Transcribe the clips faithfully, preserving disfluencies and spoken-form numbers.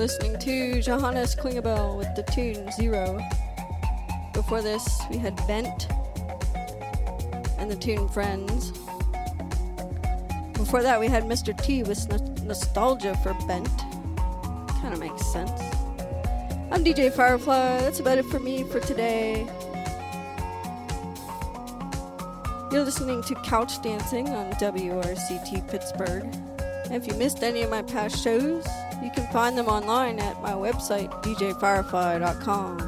listening to Johannes Klingebel with the tune Zero. Before this, we had Bent and the tune Friends. Before that, we had Mister T with n- Nostalgia for Bent. Kind of makes sense. I'm D J Firefly. That's about it for me for today. You're listening to Couch Dancing on W R C T Pittsburgh. And if you missed any of my past shows, you can find them online at my website, d j firefly dot com.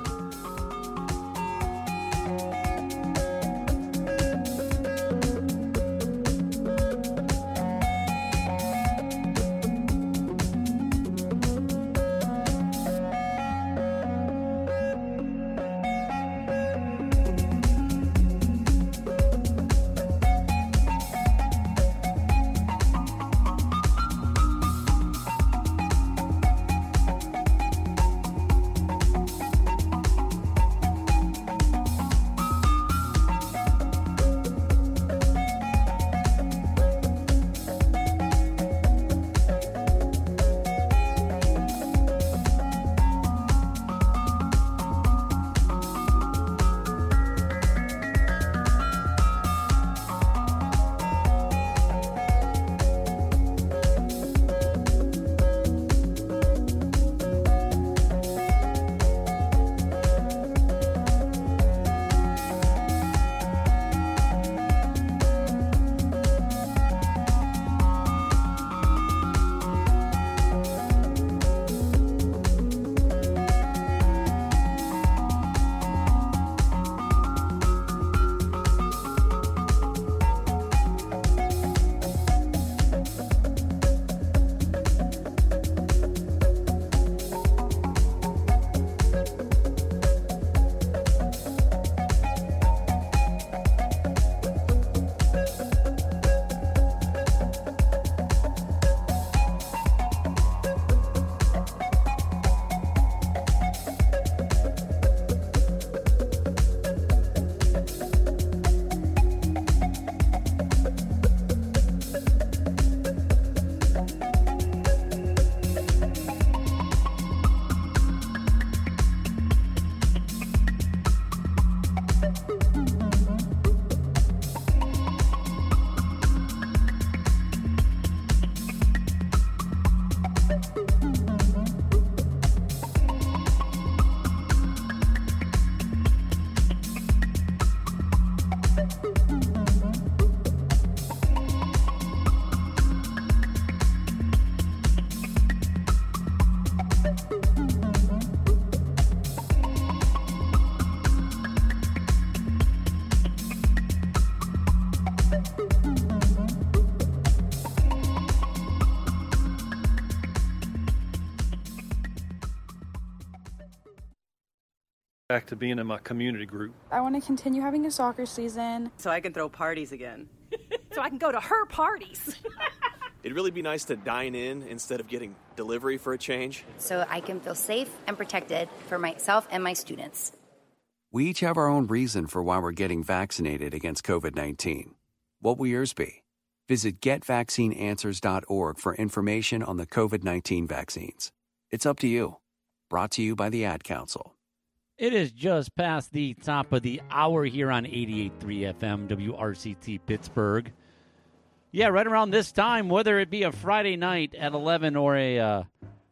Back to being in my community group. I want to continue having a soccer season. So I can throw parties again. So I can go to her parties. It'd really be nice to dine in instead of getting delivery for a change. So I can feel safe and protected for myself and my students. We each have our own reason for why we're getting vaccinated against covid nineteen. What will yours be? Visit get vaccine answers dot org for information on the covid nineteen vaccines. It's up to you. Brought to you by the Ad Council. It is just past the top of the hour here on eighty-eight point three F M, W R C T Pittsburgh. Yeah, right around this time, whether it be a Friday night at eleven or a uh,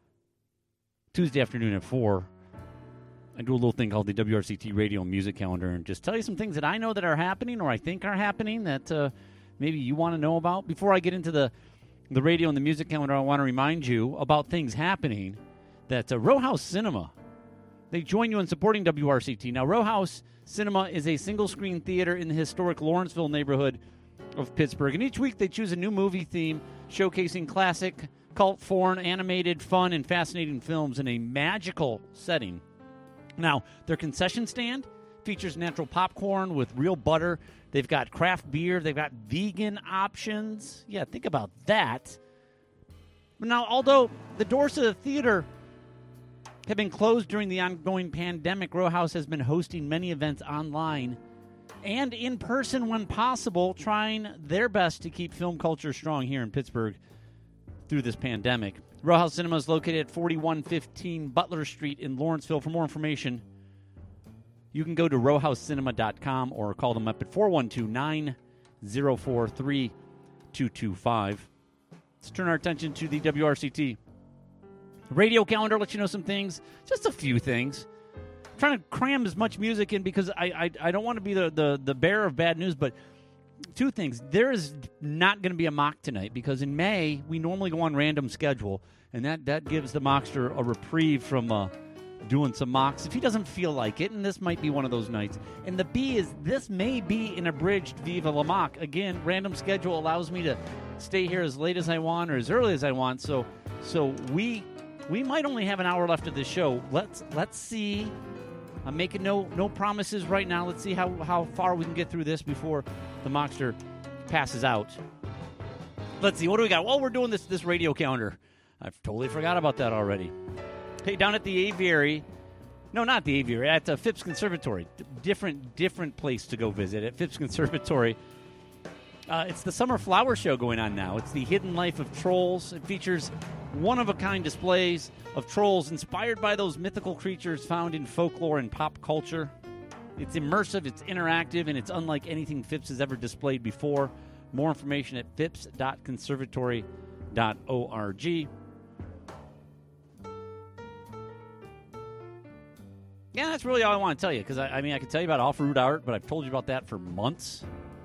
Tuesday afternoon at four, I do a little thing called the W R C T Radio Music Calendar and just tell you some things that I know that are happening or I think are happening that uh, maybe you want to know about. Before I get into the, the radio and the music calendar, I want to remind you about things happening that uh, Row House Cinema, they join you in supporting W R C T. Now, Row House Cinema is a single-screen theater in the historic Lawrenceville neighborhood of Pittsburgh. And each week they choose a new movie theme showcasing classic, cult, foreign, animated, fun, and fascinating films in a magical setting. Now, their concession stand features natural popcorn with real butter. They've got craft beer. They've got vegan options. Yeah, think about that. Now, although the doors to the theater have been closed during the ongoing pandemic, Row House has been hosting many events online and in person when possible, trying their best to keep film culture strong here in Pittsburgh through this pandemic. Row House Cinema is located at forty-one fifteen Butler Street in Lawrenceville. For more information, you can go to row house cinema dot com or call them up at four one two, nine zero four, three two two five. Let's turn our attention to the W R C T radio calendar. Let you know some things, just a few things. I'm trying to cram as much music in because I I, I don't want to be the, the, the bearer of bad news, but two things. There is not going to be a mock tonight because in May, we normally go on random schedule, and that, that gives the mockster a reprieve from uh, doing some mocks if he doesn't feel like it, and this might be one of those nights. And the B is this may be an abridged Viva La Mock. Again, random schedule allows me to stay here as late as I want or as early as I want, so so we we might only have an hour left of this show. Let's let's see. I'm making no no promises right now. Let's see how, how far we can get through this before the mockster passes out. Let's see, what do we got? Well, we're doing this this radio calendar. I've totally forgot about that already. Hey, down at the Aviary, no, not the Aviary, at uh, Phipps Conservatory. D- different different place to go visit at Phipps Conservatory. Uh, it's the Summer Flower Show going on now. It's the Hidden Life of Trolls. It features one-of-a-kind displays of trolls inspired by those mythical creatures found in folklore and pop culture. It's immersive, it's interactive, and it's unlike anything Phipps has ever displayed before. More information at phipps dot conservatory dot org. Yeah, that's really all I want to tell you, because, I, I mean, I could tell you about off-route art, but I've told you about that for months.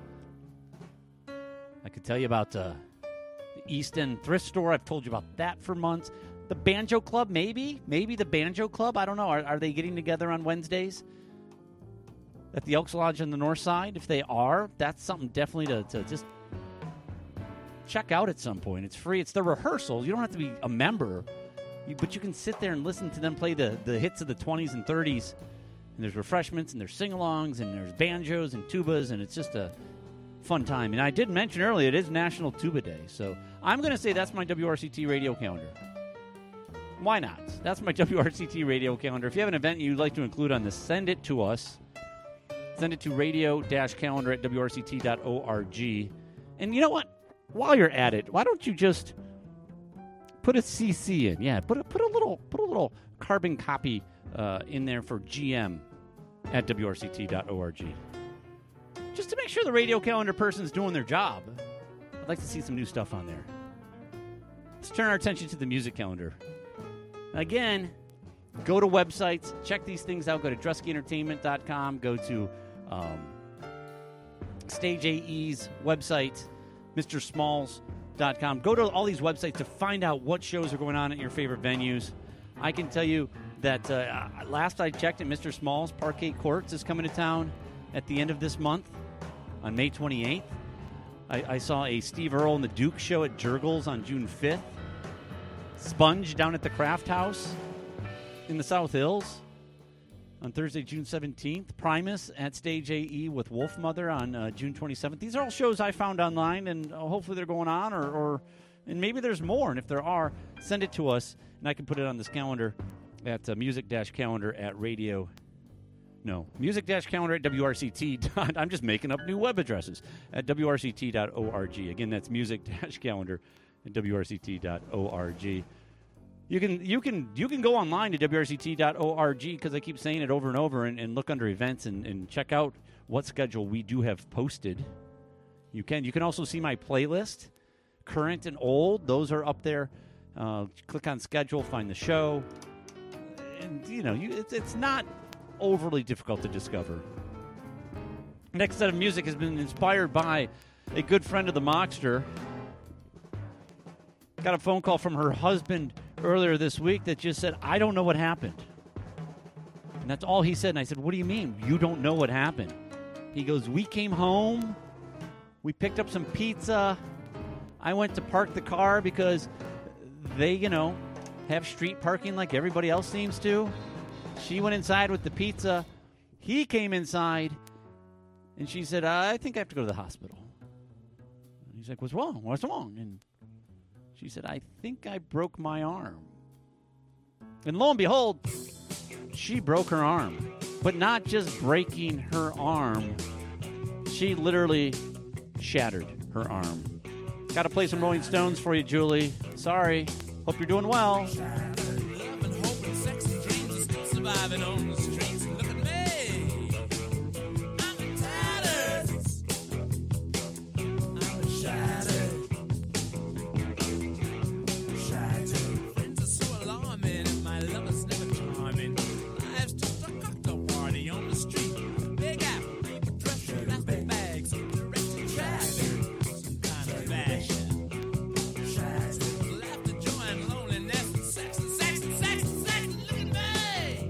I could tell you about uh, the East End Thrift Store. I've told you about that for months. The Banjo Club, maybe? Maybe the Banjo Club? I don't know. Are, are they getting together on Wednesdays at the Elks Lodge on the north side? If they are, that's something definitely to, to just check out at some point. It's free. It's the rehearsals. You don't have to be a member, you, but you can sit there and listen to them play the, the hits of the twenties and thirties. And there's refreshments, and there's sing-alongs, and there's banjos and tubas, and it's just a fun time. And I did mention earlier, it is National Tuba Day, so I'm going to say that's my W R C T radio calendar. Why not? That's my W R C T radio calendar. If you have an event you'd like to include on this, send it to us. Send it to radio-calendar at W R C T dot org. And you know what? While you're at it, why don't you just put a C C in? Yeah, put a, put a little put a little carbon copy uh, in there for G M at W R C T dot org. Just to make sure the radio calendar person's doing their job. I'd like to see some new stuff on there. Let's turn our attention to the music calendar. Again, go to websites, check these things out. Go to drusky entertainment dot com. Go to um, Stage A E's website, Mister Smalls dot com. Go to all these websites to find out what shows are going on at your favorite venues. I can tell you that uh, last I checked at Mister Smalls, Parquet Courts is coming to town at the end of this month on May twenty-eighth. I, I saw a Steve Earle and the Duke show at Jurgles on June fifth. Sponge down at the Craft House in the South Hills on Thursday, June seventeenth. Primus at Stage A E with Wolfmother on uh, June twenty-seventh. These are all shows I found online, and uh, hopefully they're going on, or, or and maybe there's more. And if there are, send it to us, and I can put it on this calendar at uh, music-calendar at radio. No, music-calendar at W R C T. I'm just making up new web addresses at W R C T dot org. Again, that's music-calendar at W R C T dot org. You can you can you can go online to W R C T dot org, because I keep saying it over and over, and, and look under events and, and check out what schedule we do have posted. You can you can also see my playlist, current and old. Those are up there. Uh, click on schedule, find the show, and you know you it's it's not overly difficult to discover. Next set of music has been inspired by a good friend of the Mockster. Got a phone call from her husband earlier this week that just said, I don't know what happened. And that's all he said. And I said, what do you mean? You don't know what happened? He goes, we came home. We picked up some pizza. I went to park the car because they, you know, have street parking like everybody else seems to. She went inside with the pizza. He came inside. And she said, I think I have to go to the hospital. And he's like, what's wrong? What's wrong? And she said, I think I broke my arm. And lo and behold, she broke her arm. But not just breaking her arm. She literally shattered her arm. Got to play some Rolling Stones for you, Julie. Sorry. Hope you're doing well. Surviving on the streets, and look at me. I'm in tatters. I'm shattered. Shattered. Friends are so alarming, and my lover's never charming. Life's just a cocktail party on the street. Big apple, people dressed in plastic bags, directed traffic, some kind of fashion. Shattered. Laughter, joy, and loneliness, and sex, and sex, and sex, and sex. Look at me.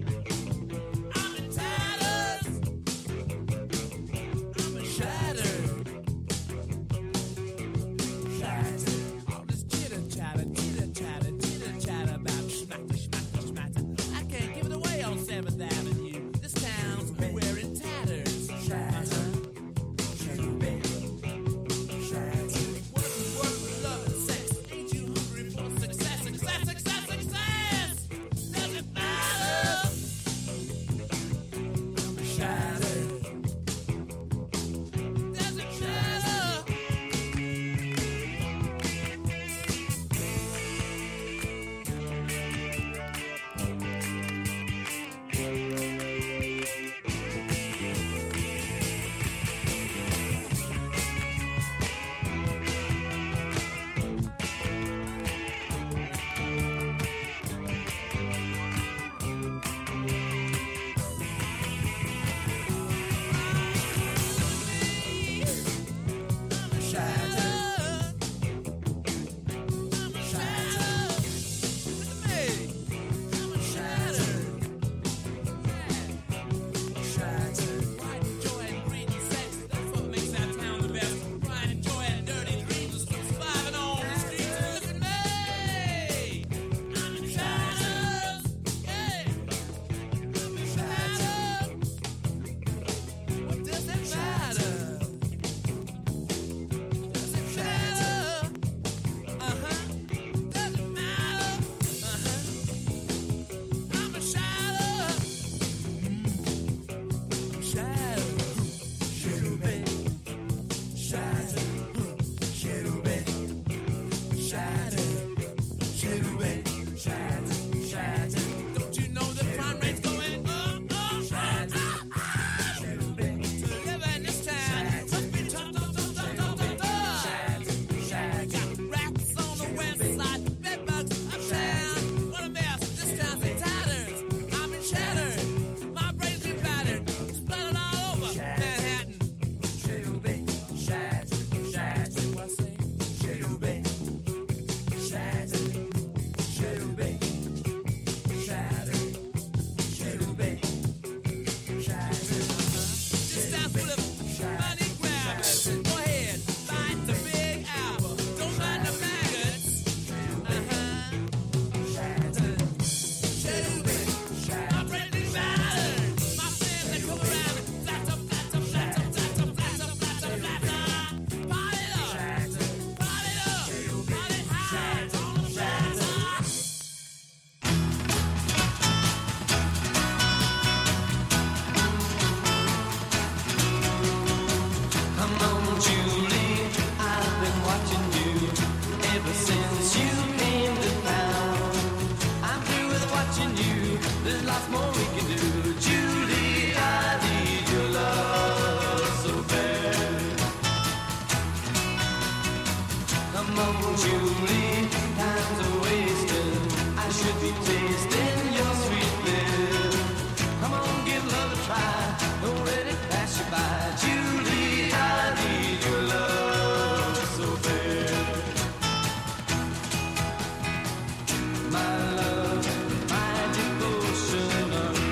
My love, my devotion.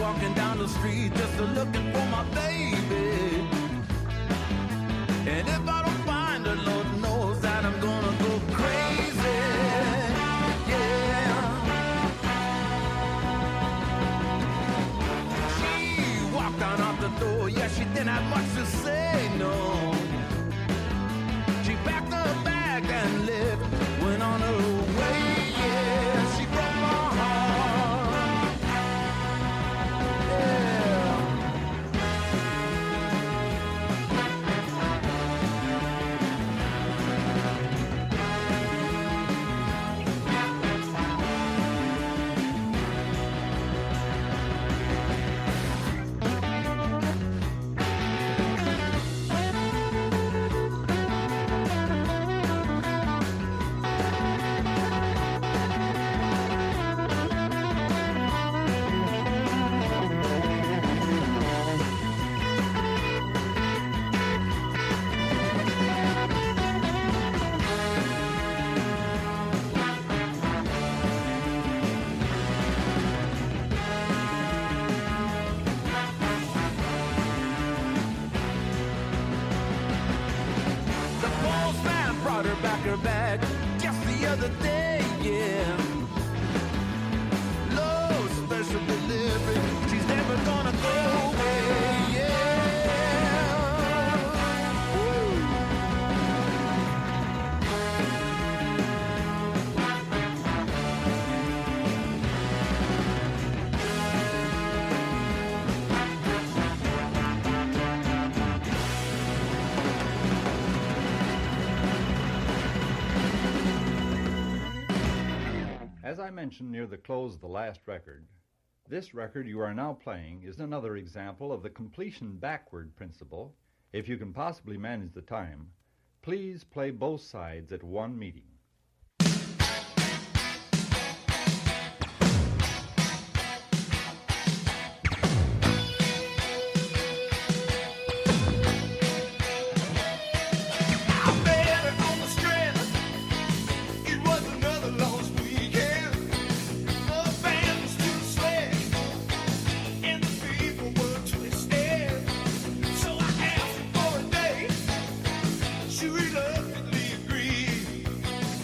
walking down the street just looking for my baby. And if I don't find her, Lord knows that I'm gonna go crazy. Yeah. She walked on out the door, yeah, she didn't have much to say, no. She packed her bag and left, went on her way, yeah. She broke my heart, yeah. Her back just the other day, yeah. Low special delivery, she's never gonna go away, yeah. Woo. As I mentioned near the close of the last record, this record you are now playing is another example of the completion backward principle. If you can possibly manage the time, please play both sides at one meeting. She reluctantly agreed.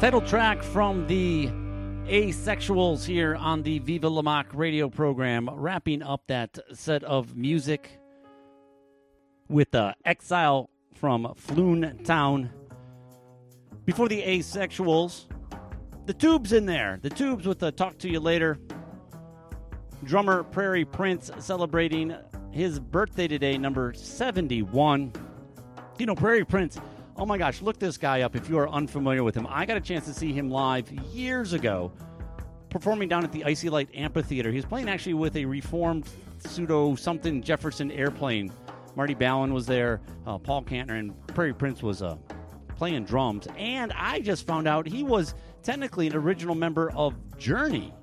Title track from the Asexuals here on the Viva La Mock radio program, wrapping up that set of music with uh, Exile from Floon Town. Before the Asexuals, the Tubes in there. The Tubes with the Talk to You Later. Drummer Prairie Prince celebrating his birthday today, number seventy-one. You know, Prairie Prince, oh my gosh, look this guy up if you are unfamiliar with him. I got a chance to see him live years ago, performing down at the Icy Light Amphitheater. He was playing actually with a reformed pseudo-something Jefferson airplane. Marty Ballin was there, uh, Paul Kantner, and Prairie Prince was uh, playing drums. And I just found out he was technically an original member of Journey.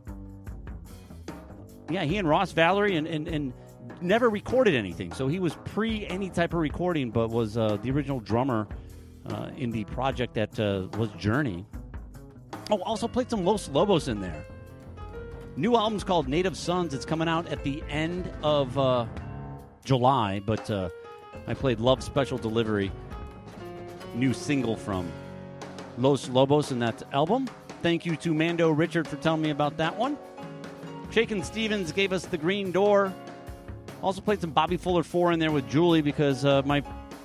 Yeah, he and Ross Valerie and, and, and never recorded anything. So he was pre any type of recording, but was uh, the original drummer uh, in the project that uh, was Journey. Oh, also played some Los Lobos in there. New album's called Native Sons. It's coming out at the end of uh, July, but uh, I played Love Special Delivery, new single from Los Lobos in that album. Thank you to Mando Richard for telling me about that one. Shakin' Stevens gave us The Green Door. Also played some Bobby Fuller four in there with Julie because uh, my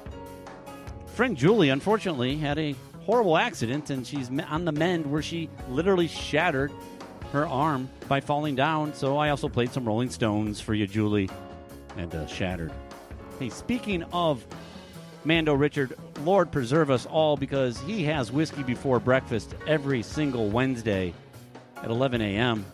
friend Julie, unfortunately, had a horrible accident, and she's on the mend where she literally shattered her arm by falling down. So I also played some Rolling Stones for you, Julie, and uh, Shattered. Hey, speaking of Mando Richard, Lord preserve us all, because he has Whiskey Before Breakfast every single Wednesday at eleven a.m.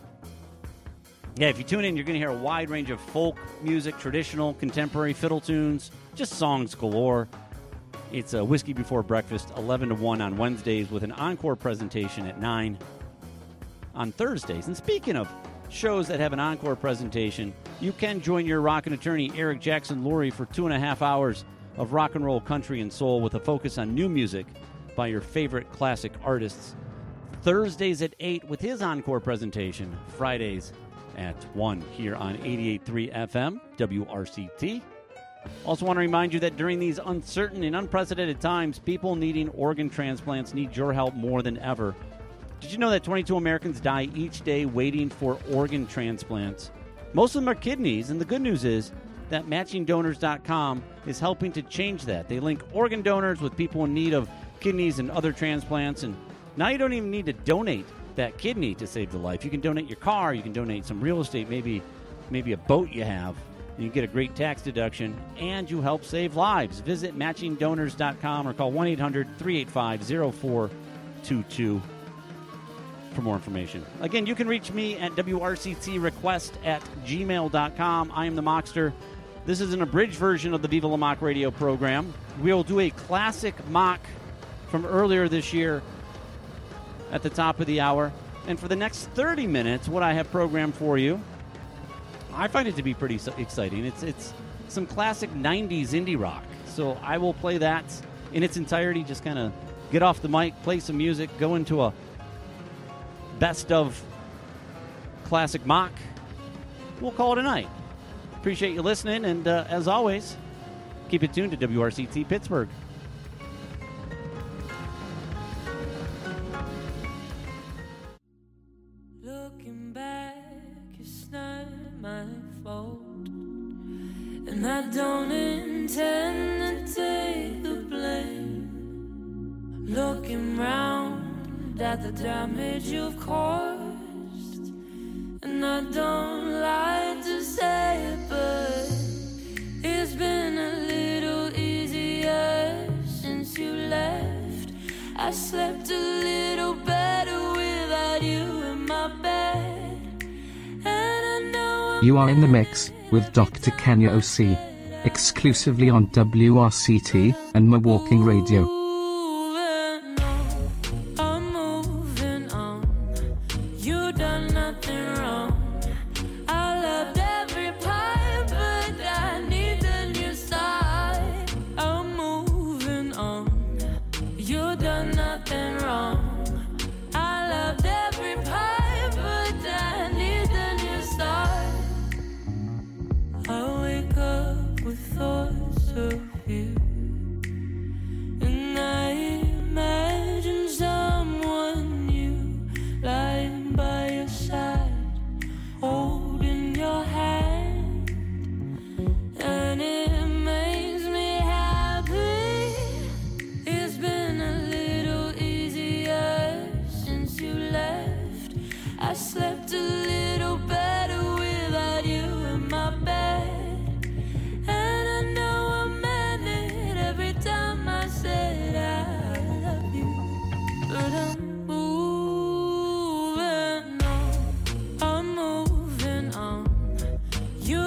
Yeah, if you tune in, you're going to hear a wide range of folk music, traditional, contemporary, fiddle tunes, just songs galore. It's a Whiskey Before Breakfast, eleven to one on Wednesdays, with an encore presentation at nine on Thursdays. And speaking of shows that have an encore presentation, you can join your rockin' attorney, Eric Jackson Lurie, for two and a half hours of rock and roll, country, and soul with a focus on new music by your favorite classic artists. Thursdays at eight with his encore presentation. Fridays at one here on eighty-eight point three F M, W R C T. Also want to remind you that during these uncertain and unprecedented times, people needing organ transplants need your help more than ever. Did you know that twenty-two Americans die each day waiting for organ transplants? Most of them are kidneys, and the good news is that matching donors dot com is helping to change that. They link organ donors with people in need of kidneys and other transplants, and now you don't even need to donate that kidney to save the life. You can donate your car, you can donate some real estate, maybe maybe a boat you have, and you get a great tax deduction, and you help save lives. Visit matching donors dot com or call one eight hundred three eight five zero four two two for more information. Again, you can reach me at W R C T request at gmail dot com. I am the Mockster. This is an abridged version of the Viva La Mock radio program. We'll do a classic mock from earlier this year at the top of the hour. And for the next thirty minutes, what I have programmed for you, I find it to be pretty exciting. It's it's some classic nineties indie rock. So I will play that in its entirety, just kind of get off the mic, play some music, go into a best of classic mock. We'll call it a night. Appreciate you listening, and uh, as always, keep it tuned to W R C T Pittsburgh. Looking back, it's not my fault, and I don't intend to take the blame. Looking round at the damage you've caused, and I don't like to say it, but it's been a little easier since you left. I slept a little better without you in my bed, and I know I'm You are in the mix with Doctor Kenya O C, exclusively on W R C T and Milwaukee Radio. I wake up with thoughts of you, and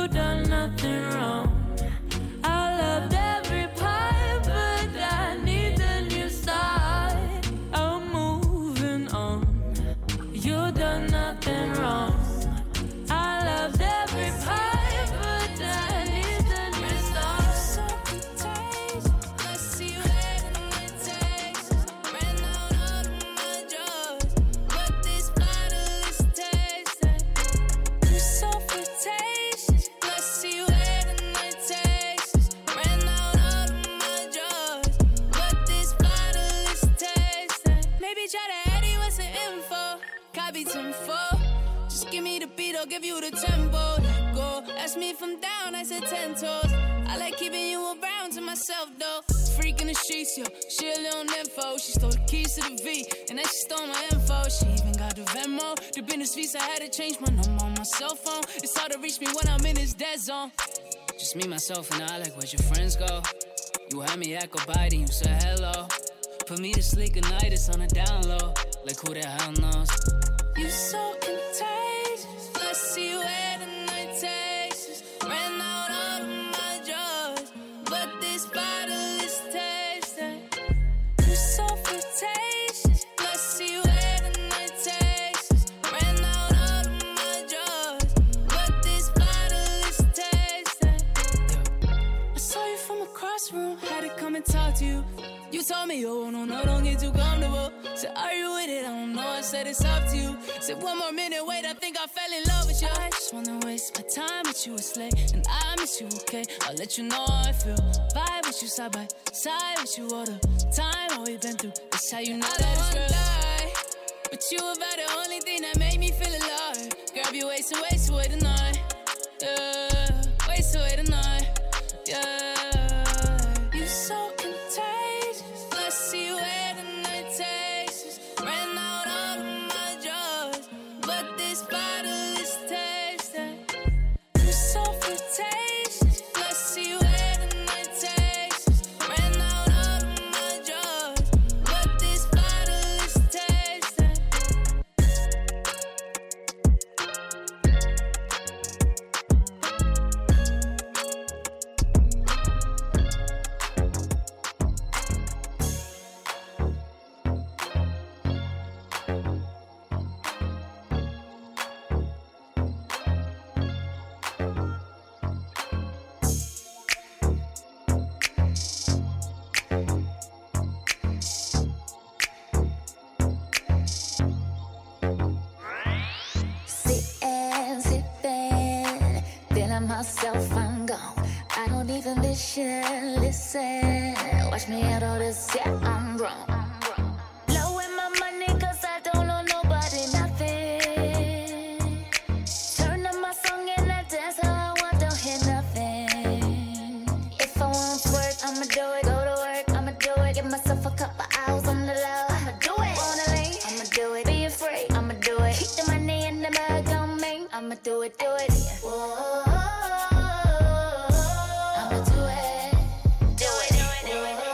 you done nothing wrong. I loved every part, but I need a new start. I'm moving on. You done nothing wrong. I loved every part, but I need a new start. So contagious. Let's see where the night takes us. Ran out all of my drugs, but this bottle is tasting. You're so flirtatious. Let's see where the night takes us. Ran out all of my drugs, but this bottle is tasting. Maybe try to Eddie with some info. Copy ten four. Just give me the beat, I'll give you the tempo. Let go. Ask me if I'm down, I said ten toes. I like keeping you around to myself though. Freak in the streets, yo. She a little nympho. She stole the keys to the V, and then she stole my info. She even got the Venmo. The business fees, I had to change my number on my cell phone. It's hard to reach me when I'm in this dead zone. Just me, myself, and I, like where'd your friends go? You had me echo biting, you said hello. Put me to sleep at night, it's on a down low. Like who the hell knows? You so contagious. Let's see where the night takes us. Ran out all of my drugs, but this bottle is tasting. You so flirtatious. Let's see where the night takes us. Ran out all of my drugs, but this bottle is tasting. I saw you from across the room, had to come and talk to you. You told me, oh, no, no, don't get too comfortable. Said, are you with it? I don't know, I said it's up to you. Said, one more minute, wait, I think I fell in love with you. I just wanna waste my time with you, it's late. And I miss you, okay? I'll let you know how I feel. Vibe with you, side by side with you all the time. All we've been through, it's how you know I that it's real. Lie, but you about the only thing that made me feel alive. Grab your waist and waist away tonight. Yeah, waist away tonight. Yeah, you so contagious. Let's see where the night takes us. Ran out all of my drugs, but this bottle is tasting. You're so flirtatious. Let's see where the night takes us. Ran out all of my drugs, but this bottle is tasting. Sitting, sipping, feeling myself, I'm gone. I don't even listen, listen. Watch me out all this, yeah, I'm wrong. Blowing my money cause I don't owe nobody nothing. Turn up my song and I dance how I want, don't hear nothing. If I want work, I'ma do it. Go to work, I'ma do it. Give myself a couple hours on the low, I'ma do it. Wanna lean, I'ma do it. Be afraid, I'ma do it. Keep the money in the bag on me, I'ma do it, do it. Whoa, I'ma do it, do it, do it, do it.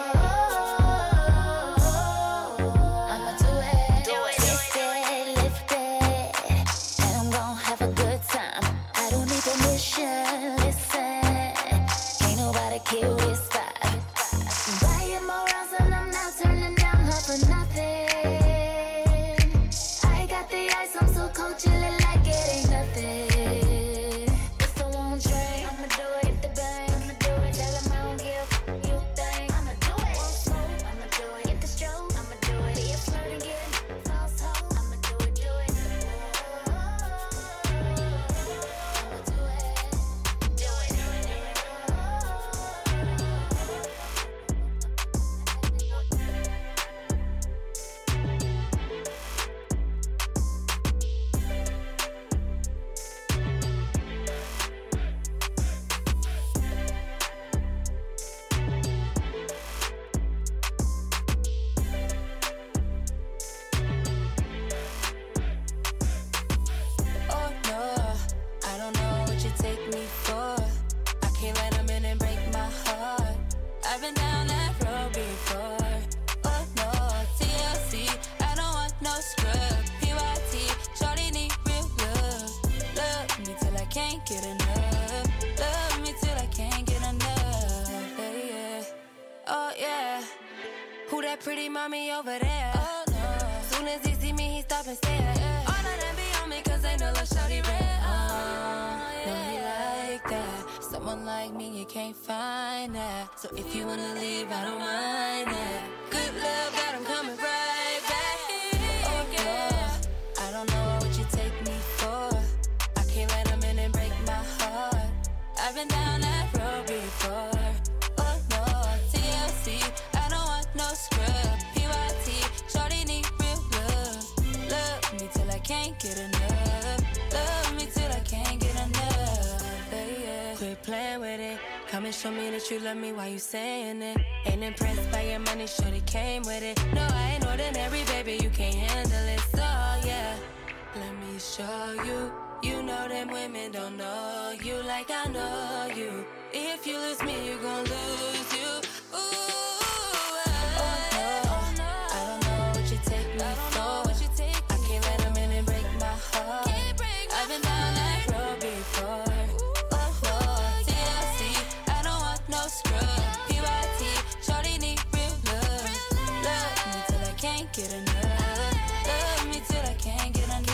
I'ma do it, do it, lift it, lift it, and I'm gonna have a good time. I don't need permission, listen, ain't nobody kill this vibe. Buying more rounds and I'm not turning down her for nothing. I got the ice, I'm so cold, chillin' like it ain't nothing. If I want drink, I'ma do it. Get the bang, I'ma do it. Tell 'em I don't give you a thing, I'ma do it. Want smoke, I'ma do it. Get the stroke, I'ma do it. Be a flirt and get false hope, I'ma do it, do it. I'ma do it, do it, do it. Oh no, I don't know what you take me for. I can't let 'em in and break my heart. I've been down that road before. Oh no, T L C, I don't want no scrub. P Y T, shorty need real love. Love me till I can't get enough. see mommy over there. Oh, no. Soon as he see me, he stop and stare. Yeah. All of them be on me cause they know lil' shawty red. Oh, yeah. No, he like that. Someone like me, you can't find that. So if you wanna leave, I don't mind that. Good love got him coming right back. Oh, yeah. I don't know what you take me for. I can't let him in and break my heart. I've been down that road before. Oh no, T L C, I don't want no scrub. P Y T, shorty need real love. Love me till I can't get enough. Love me till I can't get enough. Yeah, yeah. Quit playing with it. Come and show me that you love me while you saying it. Ain't impressed by your money, shorty came with it. No, I ain't ordinary, baby, you can't handle it. So yeah, let me show you. You know them women don't know you like I know you. If you lose me, you gon' lose you. Ooh, oh, oh, no. I don't know what you take me for. I can't let them in and break my heart. I've been down that road before. Oh, oh, T L C, I don't want no scrub. P Y T, shorty need real love. Love me till I can't get enough. Love me till I can't get enough.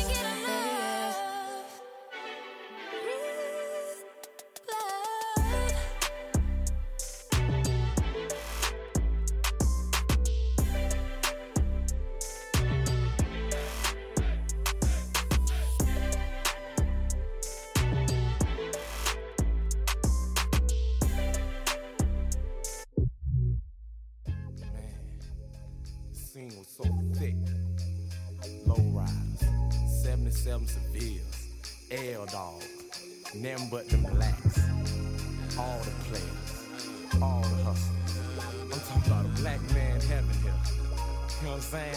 Scene was so thick. Low riders, seventy-seven Sevilles, L Dog, nothing but them blacks. All the players, all the hustlers. I'm talking about a black man heaven here. You know what I'm saying?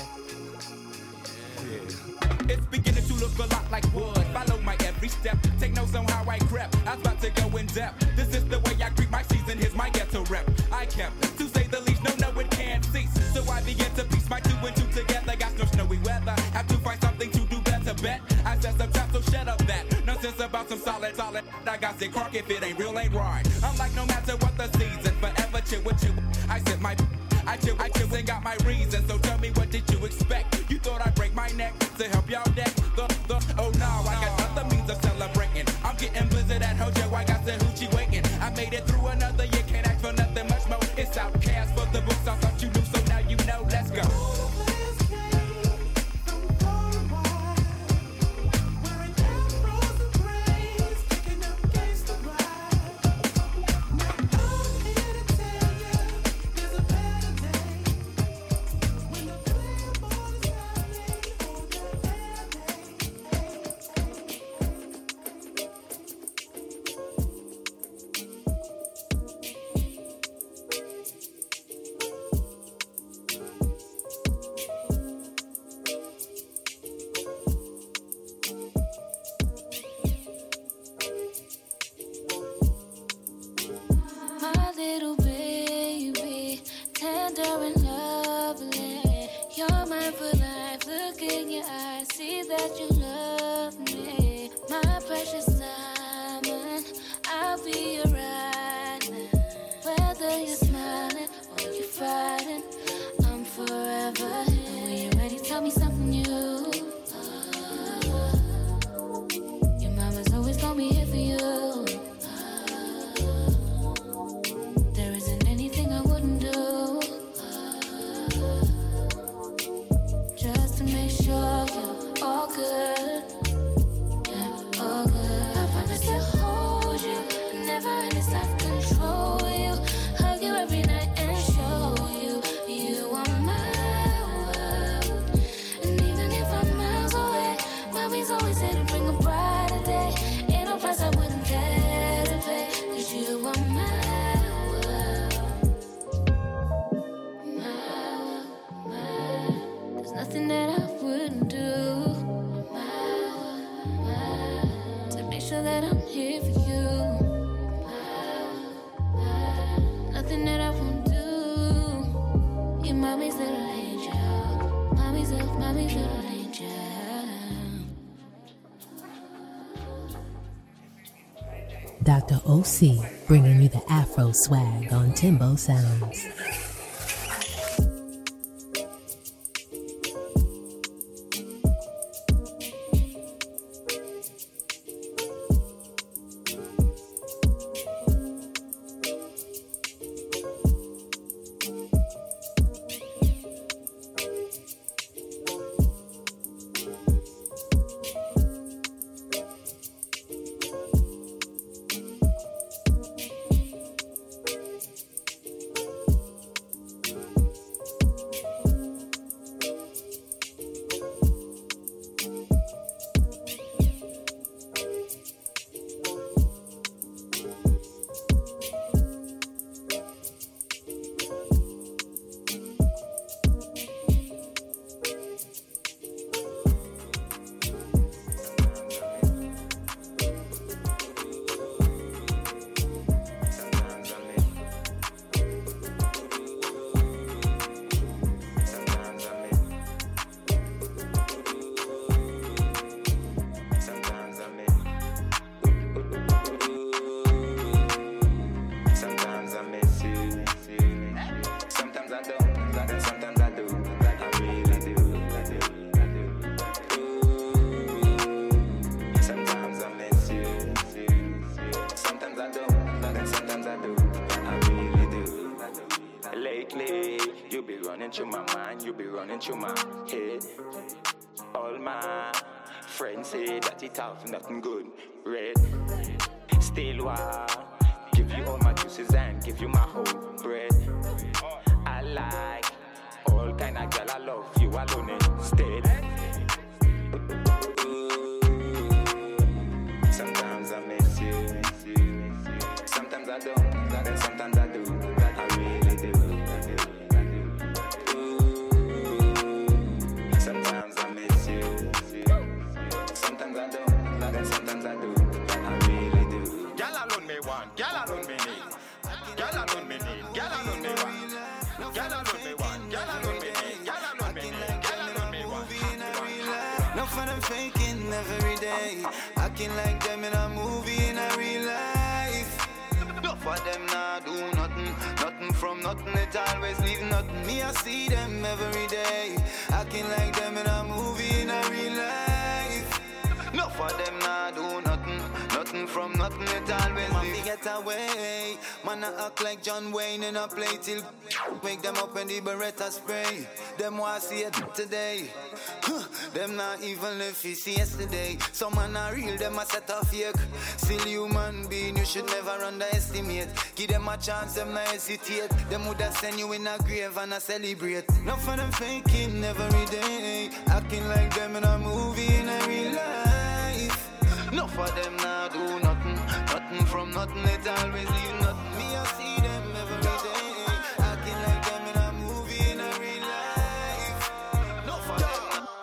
Yeah. It's beginning to look a lot like wood. Follow my every step. Take notes on how I crept. I was about to go in depth. This is the way I greet my season. Here's my ghetto rep. I kept, to say the least, no, no, it can't cease. So I began to piece my two and two together. Got no snowy weather. Have to find something to do better, bet. I said some trap, so shut up that. Nonsense about some solid, solid. I got sick crock if it ain't real, ain't right. I'm like, no matter what the season, forever chill with you. I said my, I chill, I chill and got my reason. So tell me, what did you expect? You thought I'd break my neck to help y'all deck? The, the, oh no, I got other means of celebrating. I'm getting blizzard at Hojo, I got the hoochie waiting. I made it through another year, can't ask for nothing much more. It's outcast for the books, I thought you knew, so now you know, let's go. Doctor O C, bringing you the Afro swag on Timbo Sounds. running through my mind, you be running through my head. All my friends say that it have nothing good. Red, still why give you all my juices and give you my whole bread. I like all kind of girl, I love you alone instead. Sometimes I miss you, sometimes I don't, and sometimes I do, I really do. Ooh, sometimes I miss you, sometimes I don't, and sometimes I do, I really do. Girl alone me want, girl alone me need, girl alone me need, girl alone me want, girl alone me want, girl alone me need, girl alone me need, girl alone me want. No fun I'm faking every day, acting like them in a movie in a real life. No for them nah do nothing, nothing from nothing, it always leave nothing. Me I see them every day, acting like them in a movie in a real life. No for them nah do nothing, nothing from nothing, it always leave. Get away, man I act like John Wayne and I play till wake them up when the Beretta spray. Them want see it today. Huh, them not even if you see yesterday. Some man are real, them a set of fake. Still human being, you should never underestimate. Give them a chance, them not hesitate. Them woulda send you in a grave and a celebrate. Not for them faking every day, acting like them in a movie in a real life. Not for them not do nothing, nothing from nothing, it always leave nothing. Me I see them every day, acting like them in a movie in a real life. Not for them.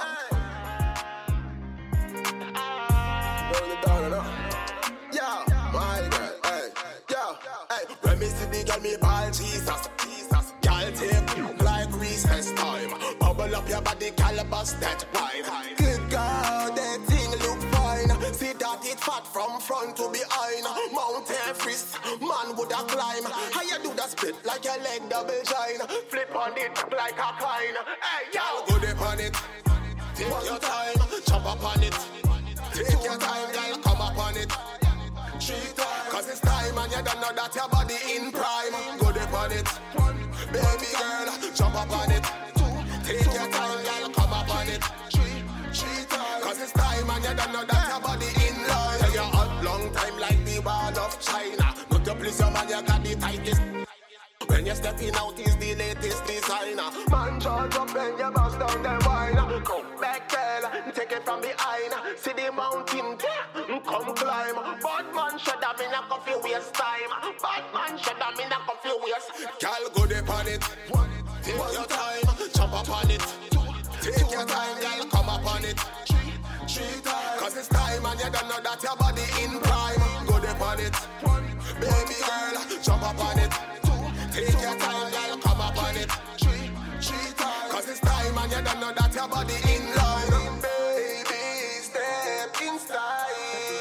Roll it down and up. Yeah, my girl, hey, yeah, hey. When me see the girl, me ball Jesus, Jesus. Girl take you like recess time. Bubble up your body, calabash that wine. Good God, that thing look fine. See that it fat from front to behind. Mount Everest, man woulda climb. How you do that split like your leg double join? Flip on it like a coin. Hey, yo, go dip on it. Take your time, chop up on it. Take your time, girl, come up on it. Three times, cause it's time and you don't know that your body in prime. Go dip on it. Baby girl, jump up on it. Take your time, girl, come up on it. Three, three times, cause it's time and you don't know that your body in line. Tell you hot long time like the wall of China. Not to please your man, you got the tightest. When you're stepping out is the latest designer. Man charge up when you bust down the wine. Come back, girl, take it from behind. See the mountain, come climb. Bad man should have been a coffee waste time. Bad man should have been a coffee waste. Girl, go dip on it. Take your time, jump up on it. Take your time, girl, come up on it. Three times, cause it's time and you don't know that your body in prime. Go dip on it. Baby girl, jump up on it. Take your time, girl, come up on it. Three, three times, cause it's time and you don't know that your body in line. Baby, step inside.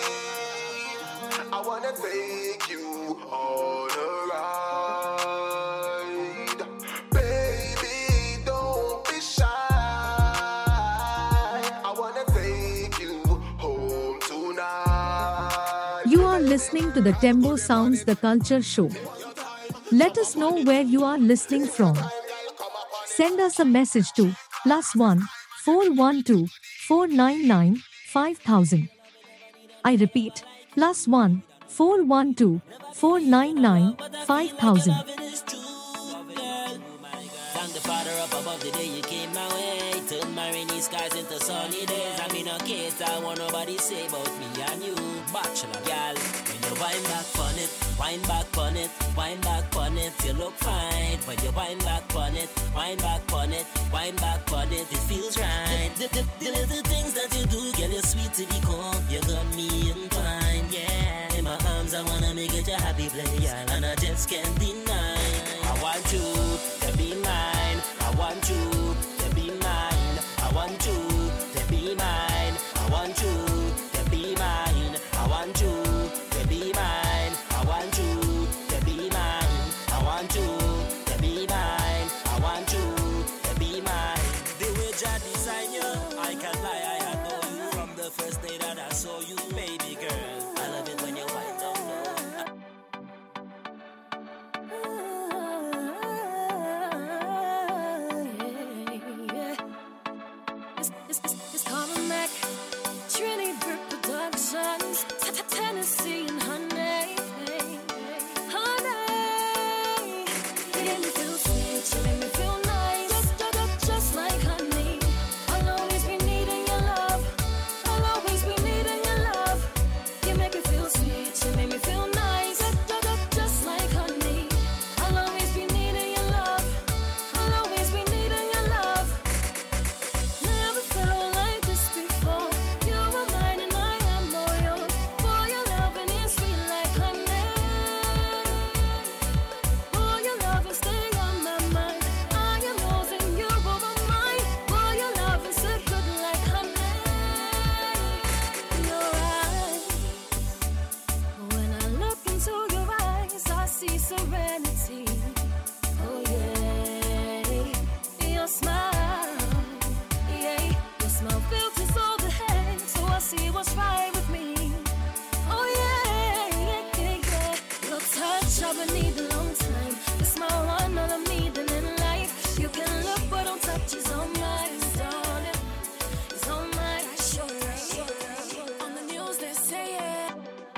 I wanna take you on a ride. Baby, don't be shy. I wanna take you home tonight. You are listening to the Tembo Sounds The Culture Show. Let us know where you are listening from. Send us a message to plus one four one two four nine nine five thousand. I repeat, plus one four one two four nine nine five thousand. Thank the Father up above the day you came my way. Turn my rainy skies into sunny days. I'm in a case I want nobody say about me and you. Bachelor girl, when you wind back on it, wind back on it, wind back on it, you look fine. When you wind back on it, wind back on it, wind back on it, it feels right. The, the, the little things that you do, girl, you're sweet to the core. You got me inclined, yeah. In my arms, I wanna make it your happy place, and I just can't deny. I want you to be mine. I want you to be mine. I want you to be mine. I want you to be mine. I want you to be mine. I want you to be mine. I want you to be mine. I want you to be mine. The way I design you, I can't lie, I adore you. From the first day that I saw you, baby girl, I love it when you wind down low. She made me feel nice, just like honey. I'll always be needing your love. I'll always be needing your love. Never felt like this before. You were mine and I am all yours. For your loving is sweet like honey. For your loving stay on my mind. I am yours and you are mine. For your loving so good like honey. Your eyes. When I look into your eyes, I see serenity. Oh yeah, your smile. Yeah, your smile filters all the hate, so I see what's right with me. Oh yeah, yeah, yeah, yeah. Your touch I've been needing a long time. The smile one all I'm needing in life. You can look but don't touch, it's all mine, darling. It's all mine. On the news they say it.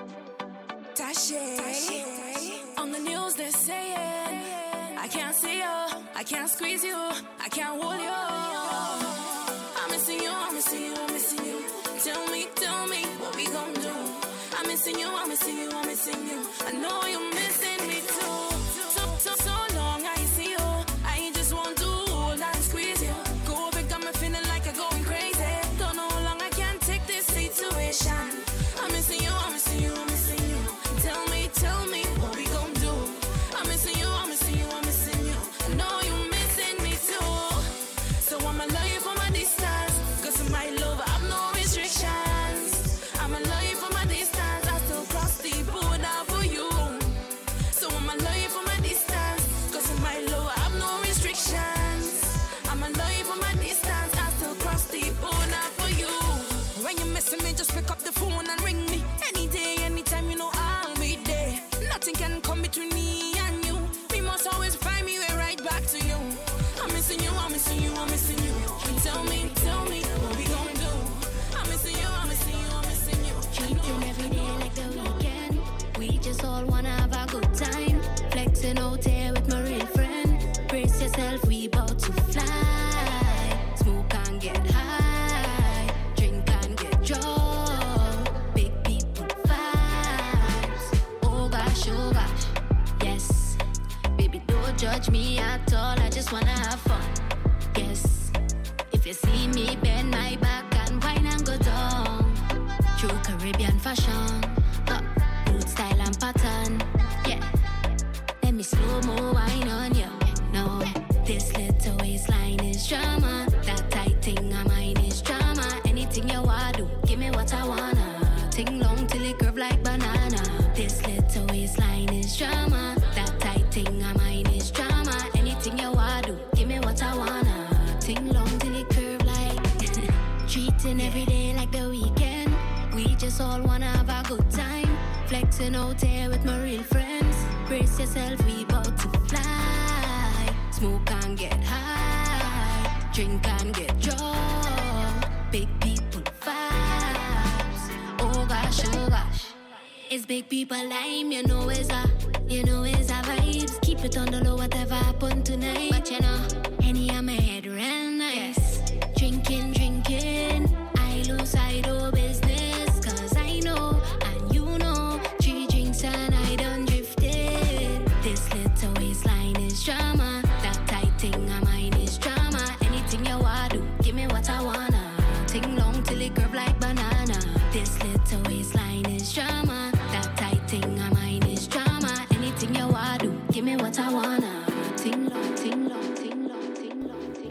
Tashi. On the news they're saying I can't see you, I can't squeeze you, I can't hold you. I'm missing you, I'm missing you, I'm missing you. Tell me, tell me what we gon' do. I'm missing you, I'm missing you, I'm missing you. I know you're missing me too. So, so, so long I see you, I just want to hold and squeeze you. Go over, got me feeling like I'm going crazy. Don't know how long I can take this situation. I'm missing you, I'm missing you, I'm missing you. Tell me, tell me what we gon' do. I'm missing you, I'm missing you, I'm missing you. I know you're missing me too. So I'ma love you from a distance. Cause in my love I have no restrictions. I'ma love you from a distance. I still cross the border for you. So I'ma love you from a distance. Cause in my love I have no restrictions. I'ma love you from a distance. I still cross the border for you. When you're missing me, just pick up the phone and ring me. Any day, anytime, you know I'll be there. Nothing can come between me and you. We must always find me way right back to you. I'm missing you, I'm missing you, I'm missing you. Tell me, tell me what we gon' do. I'm missing you, I'm missing you, I'm missing you. Treating every day like the weekend. We just all wanna have a good time. Flexing out here with my real friend. Brace yourself, we bout to fly. Smoke and get high. Drink and get drunk. Big people vibes. Oh gosh, oh gosh. Yes. Baby, don't judge me at all. I just wanna have fun. Yes. If you see me bend my back and wine and go down. True Caribbean fashion. Uh, boot style and pattern. Yeah. Let me slow-mo wine on you. No, this little waistline is drama. That tight thing of mine is drama. Anything you wanna do, give me what I wanna. Ting long till it curve like banana. This little waistline is drama. That tight thing of mine is drama. Anything you wanna do, give me what I wanna. Ting long till it curve like treating every day like the weekend. We just all wanna have a good time. Flexing out here with my real friends. Brace yourself, we bout to fly. Smoke and get high. Drink and get drunk. Big people vibes. Oh gosh, oh gosh. It's big people lime, you know it's a, you know it's a vibes. Keep it on the low, whatever happen tonight. But you know, any of my head real nice. Drinking, drinking. I lose sight of business. Cause I know, and you know. Three drinks and I done drifted. This little waistline is drama. That tight thing of mine is drama. Anything you wanna do, give me what I wanna. Ting long till it curve like banana. This little waistline is drama. That tight thing of mine is drama. Anything you wanna do, give me what I wanna. Ting long, ting long, ting long, ting long.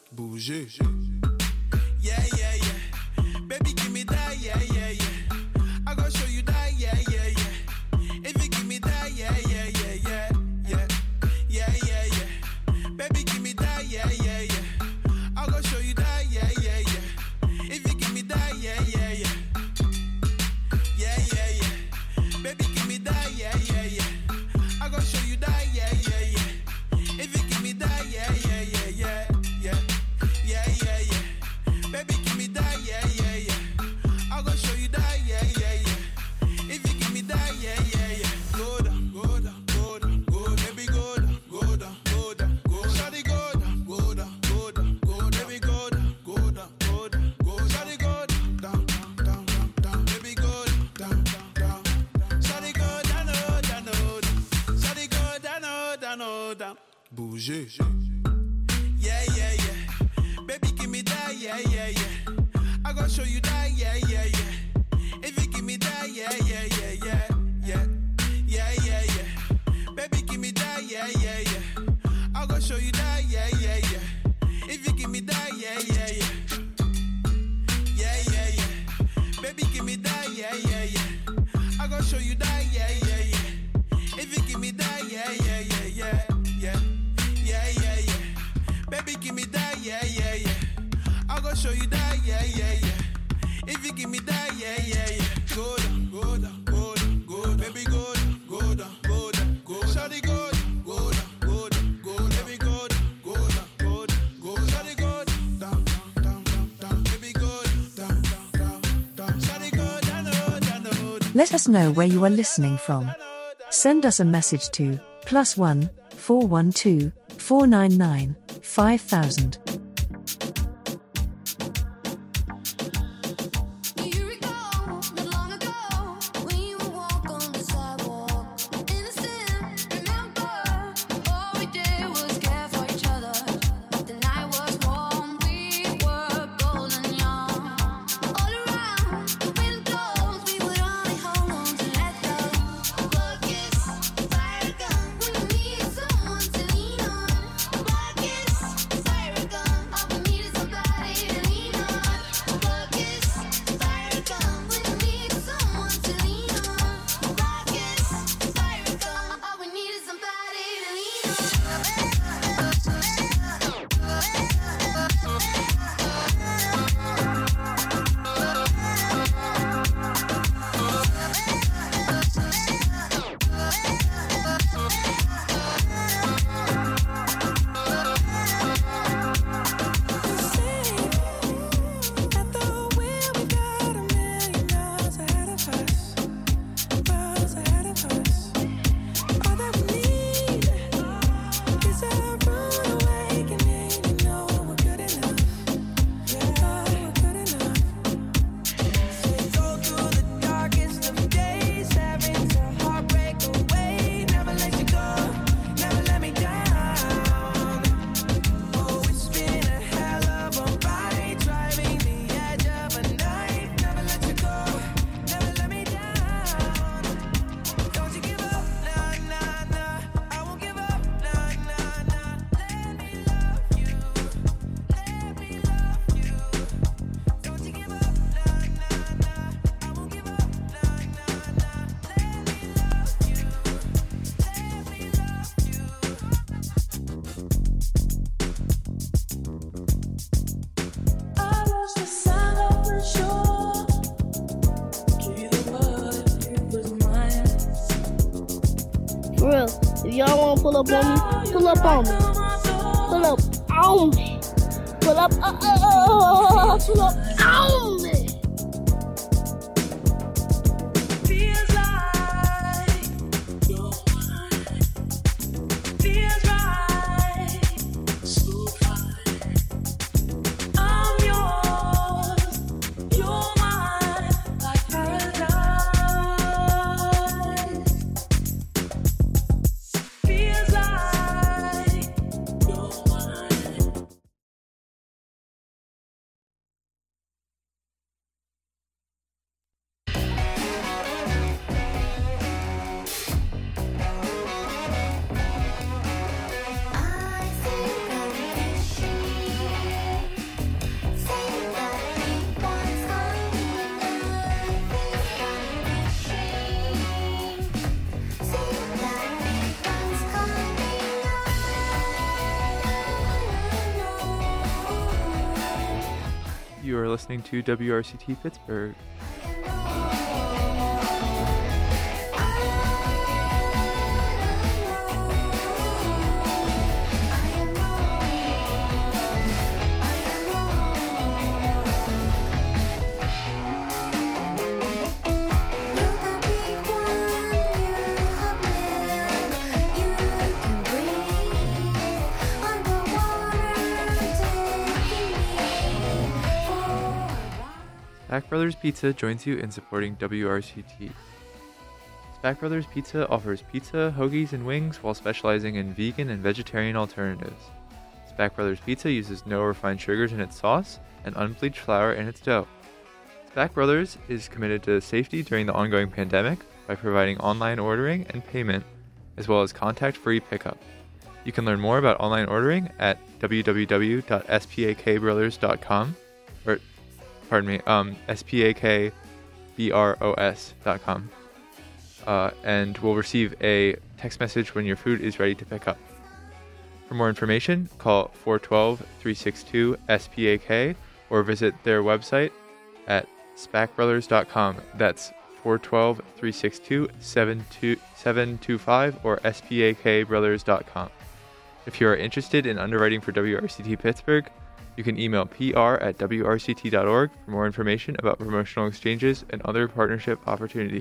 bouger. Yeah, yeah, yeah. Baby, give me that, yeah, yeah, yeah. I gon' show you that, yeah, yeah, yeah. If you give me that, yeah, yeah, yeah, yeah, yeah, yeah, yeah, yeah. Baby, give me that, yeah, yeah, yeah. I gon' show you that, yeah, yeah, yeah. If you give me that, yeah, yeah, yeah. Yeah, yeah, yeah. Baby, give me that, yeah, yeah, yeah. I gon' show you that, yeah, yeah, yeah. If you give me that, yeah, yeah, yeah, yeah, yeah, yeah, yeah, yeah. Baby, give me that, yeah, yeah, yeah. I gon' show you that, yeah, yeah, yeah. If you give me that, yeah, yeah, yeah. Go down, go down, go down, go, baby, go down, go down, go down, go. Shawty, go down, go down, go down, go, baby, go down, go down, go down, go. Shawty, go down, down, down, down, down, baby, go down, down, down, down. Shawty, go down, oh, down, oh, down. Shawty, go down, oh, down, oh, down. Bouger. Yeah, yeah, yeah. Baby, give me that, yeah, yeah, yeah. I gon' show you that, yeah, yeah, yeah. If you give me that, yeah, yeah, yeah, yeah, yeah, yeah, yeah, yeah. Baby, give me that, yeah, yeah, yeah. I gon' show you that, yeah, yeah, yeah. If you give me that, yeah, yeah, yeah. Yeah, yeah, yeah. Baby, give me that, yeah, yeah, yeah. I gon' show you that, yeah, yeah, yeah. If you give me that, yeah, yeah, yeah, yeah, yeah, yeah, yeah, yeah. Baby, give me that, yeah, yeah, yeah. I gon' show you that, yeah, yeah, yeah. If you give me that, yeah, yeah, yeah. Go down, go down, go down, go down. Baby, go down, go down, go down, go down. Shawty, go down, go down, go down, go down. Baby, go down, go down, go down, go down. Shawty, go down, down, down, down, down. Baby, go down, down, down, down. Shawty, go down, oh, down, oh, down. Let us know where you are listening from. Send us a message to plus one four one two four nine nine five thousand. For real, if y'all wanna pull up on me, pull up on me. Pull up on me. Pull up, uh, uh, uh, pull up on me. listening to W R C T Pittsburgh. Spack Brothers Pizza joins you in supporting W R C T. Spack Brothers Pizza offers pizza, hoagies, and wings while specializing in vegan and vegetarian alternatives. Spack Brothers Pizza uses no refined sugars in its sauce and unbleached flour in its dough. Spack Brothers is committed to safety during the ongoing pandemic by providing online ordering and payment, as well as contact-free pickup. You can learn more about online ordering at w w w dot spak brothers dot com or Pardon me, um, S P A K B R O S dot com. Uh, and will receive a text message when your food is ready to pick up. For more information, call four one two, three six two, S P A K or visit their website at spak brothers dot com. That's four one two, three six two, seven two five or S P A K brothers dot com. If you are interested in underwriting for W R C T Pittsburgh, you can email P R at W R C T dot org for more information about promotional exchanges and other partnership opportunities.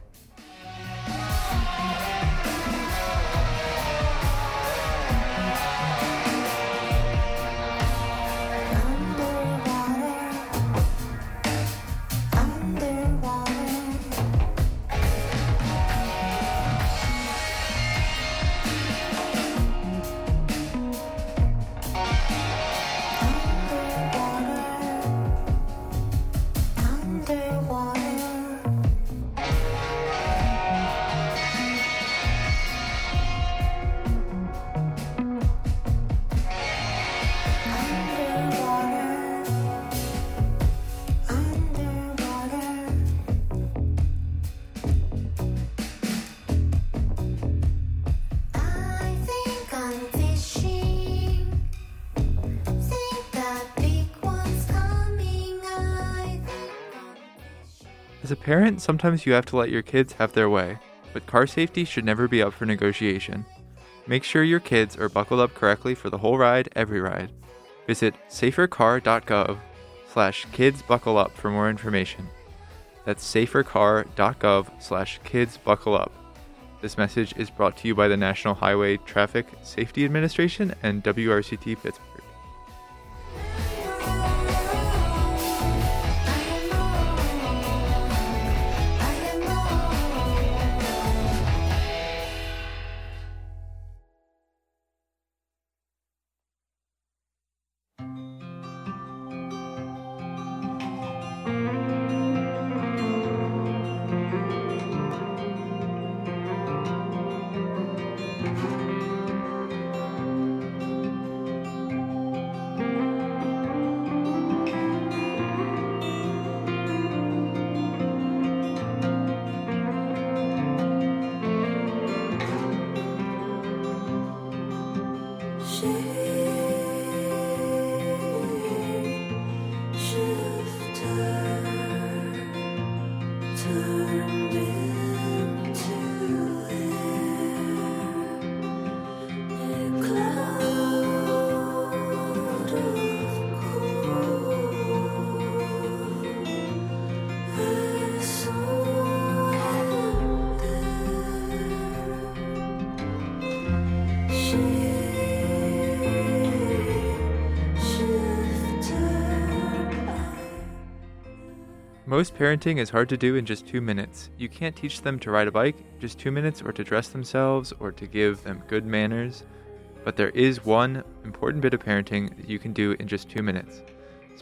As a parent, sometimes you have to let your kids have their way, but car safety should never be up for negotiation. Make sure your kids are buckled up correctly for the whole ride, every ride. Visit safercar dot gov slash kids buckle up for more information. That's safercar dot gov slash kids buckle up. This message is brought to you by the National Highway Traffic Safety Administration and W R C T Pittsburgh. Most parenting is hard to do in just two minutes. You can't teach them to ride a bike in just two minutes or to dress themselves or to give them good manners. But there is one important bit of parenting that you can do in just two minutes.